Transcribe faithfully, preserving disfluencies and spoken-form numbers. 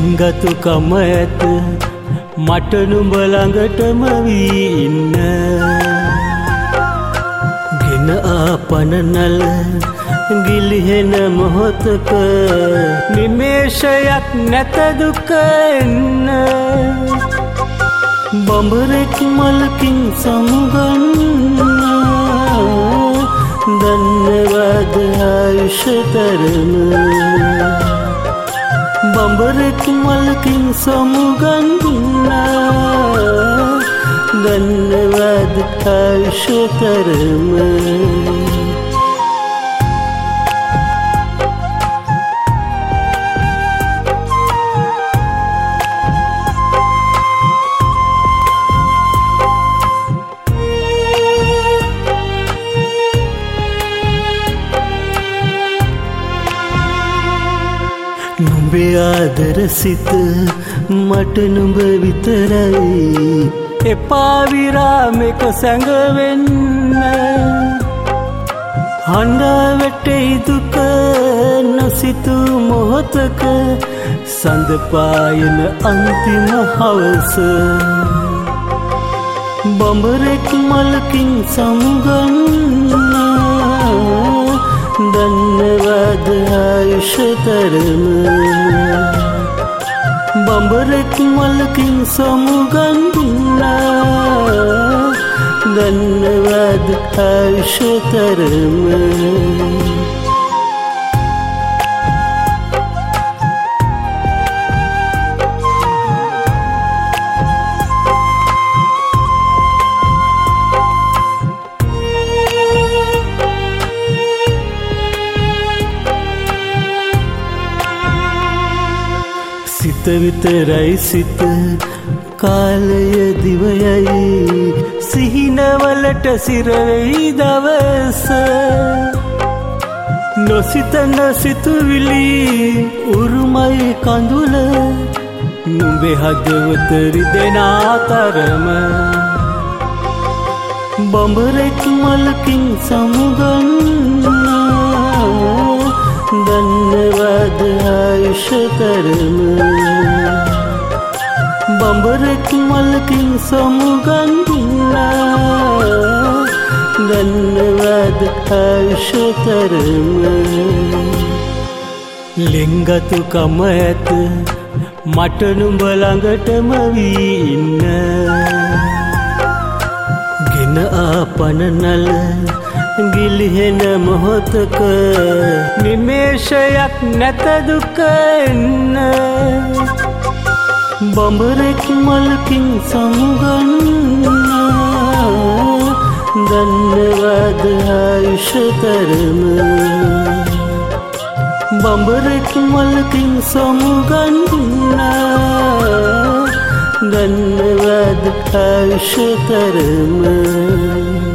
ලිංගතුකම ඇත මට නුඹ ළඟටම වී ඉන්න ගෙන ආපන නල ගිලිහෙන මොහොතක නිමේෂයක් නැත දුක එන්න බඹරෙක් මලකින් සමුගන්න දන්නවද ආයුෂ තරම බඹරෙක් මලකින් සමුගන්න දන්නවද ආයුෂ තරම නුඹේ ආදර සිත මට නුඹ විතරයි එපා විරාමෙක සැඟවෙන්න හඬා වැටෙයි දුක නොසිතු මොහොතක සඳ පායන අන්තිම හවස බඹරෙක් මලකින් සමුගන්න දන්නවද ආයුෂ තරම බඹරෙක් මලකින් සමුගන්න දන්නවද ආයුෂ තරම සිත විතරයි සිත කාලය දිවයයි සිහිනවලට සිරවෙයි දවස නොසිතන සිතුවිලි උරුමයි කඳුල නුඹේ හදවත රිදෙන තරම බඹරෙක් මලකින් සමුගන්න දන්නවද ආයුෂ තරම බඹරෙක් මලකින් සමුගන්න දන්නවද ආයුෂ තරම ලිංගතුකම ඇත මට නුඹ ළඟටම වී ඉන්න ගෙන ආපන නල ගිලිහෙන මොහොතක නිමේෂයක් නැත දුක එන්න බඹරෙක් මලකින් සමුගන්න දන්නවද ආයුෂ තරම බඹරෙක් මලකින් සමුගන්න දන්නවද ආයුෂ තරම